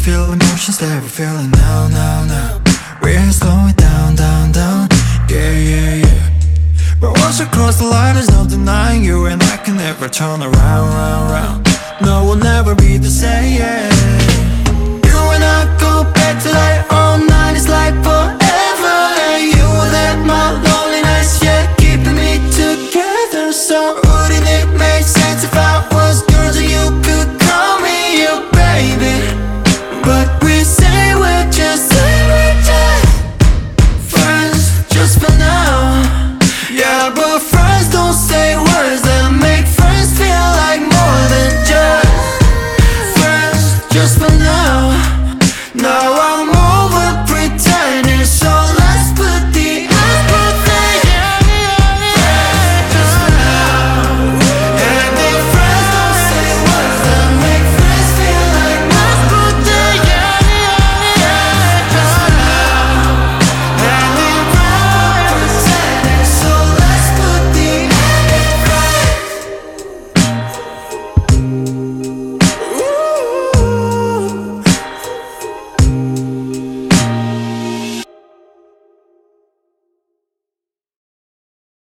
feel emotions that we're feeling now, now, now. We're slowing down, down, down. Yeah, yeah, yeah. But once we cross the line, there's no denying you, and I can never turn around, round, round. No, we'll never be the same. You and I go back to life.